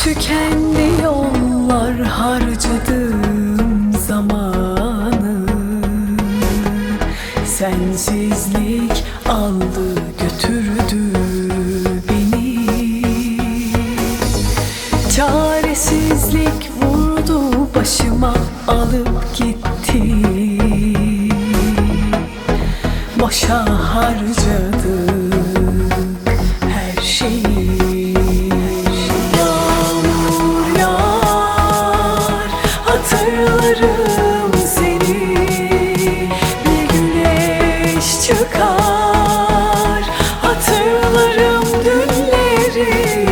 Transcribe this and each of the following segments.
Tükendi yollar harcadığım zamanı, sensizlik aldı götürdü beni. Çaresizlik vurdu başıma, alıp gitti. Boşa harcadık her şeyi. Yağmur yağar, hatırlarım seni. Bir güneş çıkar, hatırlarım dünleri.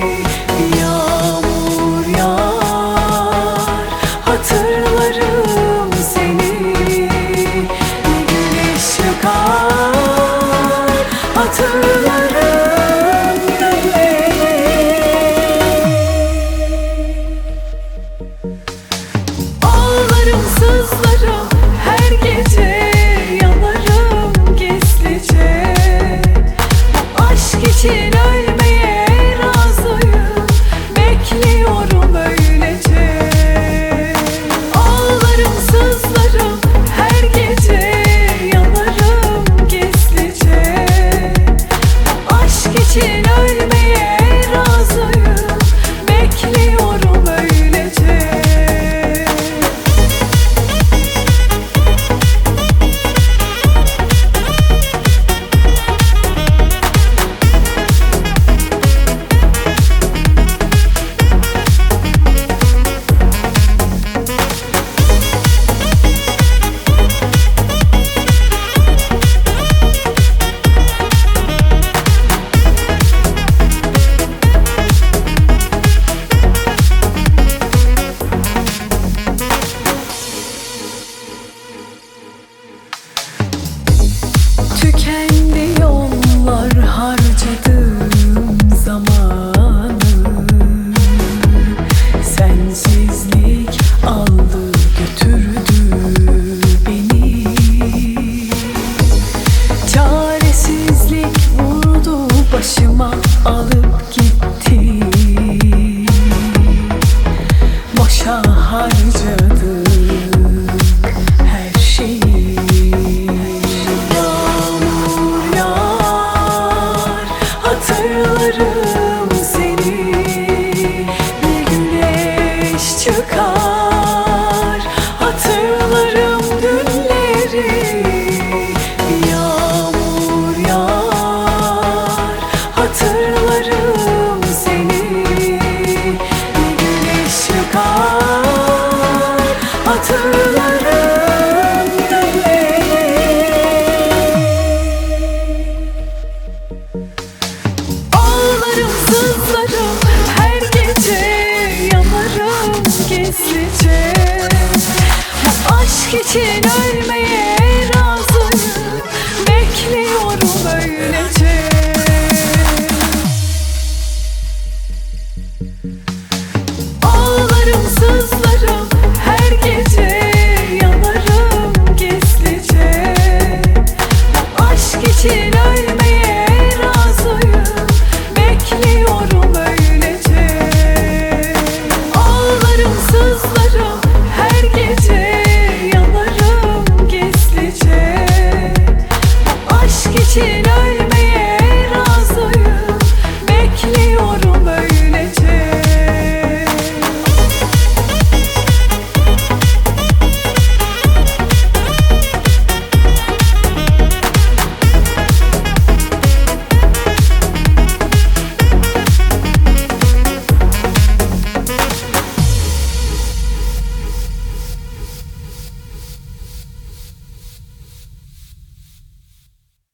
Yağmur yağar, hatırlarım seni. Bir güneş çıkar, hatırlarım dünleri. Ağlarım, sızlarım her gece, yanarım gizlice. Bu aşk için ölmeye razıyım, bekliyorum öylece. Ağlarım, sızlarım her gece, yanarım gizlice. Bu aşk için ölmeye razıyım, bekliyorum öylece. Tükendi yollar harcadığım zamanı, sensizlik aldı götürdü beni. Çaresizlik vurdu başıma, alıp gitti. Boşa harcadık her şeyi. Yağmur yağar, hatırlarım seni. Bir güneş çıkar, hatırlarım dünleri. Yağmur yağar, hatırlarım seni. Bir güneş çıkar, hatırlarım dünleri. Ağlarım, sızlarım her gece, yanarım gizlice. Bu aşk için ölmeye